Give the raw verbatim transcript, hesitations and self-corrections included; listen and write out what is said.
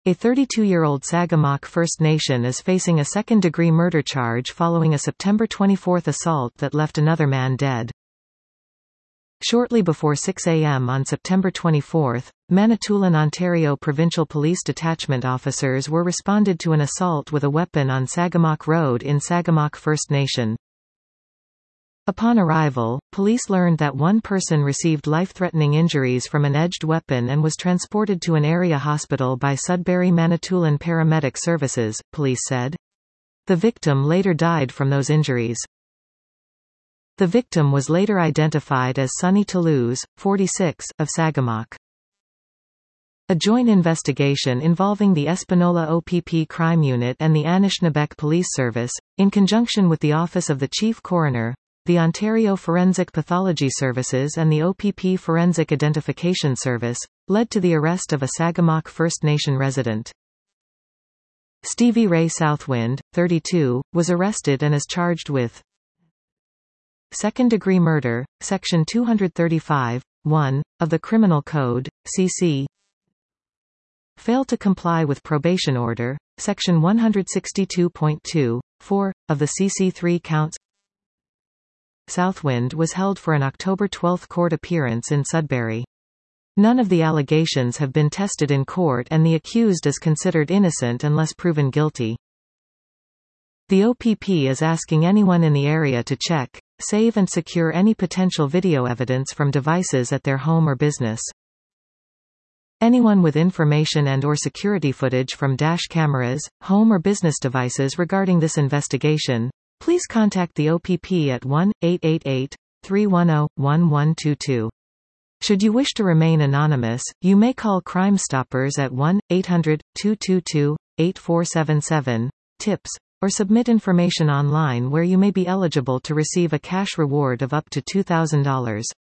A thirty-two-year-old Sagamok First Nation is facing a second-degree murder charge following a September twenty-fourth assault that left another man dead. Shortly before six a m on September twenty-fourth, Manitoulin, Ontario Provincial Police Detachment officers were responded to an assault with a weapon on Sagamok Road in Sagamok First Nation. Upon arrival, police learned that one person received life-threatening injuries from an edged weapon and was transported to an area hospital by Sudbury Manitoulin Paramedic Services, police said. The victim later died from those injuries. The victim was later identified as Sonny Toulouse, forty-six, of Sagamok. A joint investigation involving the Espanola O P P Crime Unit and the Anishinaabeg Police Service, in conjunction with the Office of the Chief Coroner, the Ontario Forensic Pathology Services and the O P P Forensic Identification Service, led to the arrest of a Sagamok First Nation resident. Stevie Ray Southwind, thirty-two, was arrested and is charged with second-degree murder, Section two thirty-five, one, of the Criminal Code, C C failed to comply with probation order, Section one sixty-two point two, four, of the C C three counts. Southwind was held for an October twelfth court appearance in Sudbury. None of the allegations have been tested in court and the accused is considered innocent unless proven guilty. The O P P is asking anyone in the area to check, save and secure any potential video evidence from devices at their home or business. Anyone with information and or security footage from dash cameras, home or business devices regarding this investigation, please contact the O P P at one eight eight eight, three one zero, one one two two. Should you wish to remain anonymous, you may call Crime Stoppers at one eight hundred, two two two, eight four seven seven, tips, or submit information online where you may be eligible to receive a cash reward of up to two thousand dollars.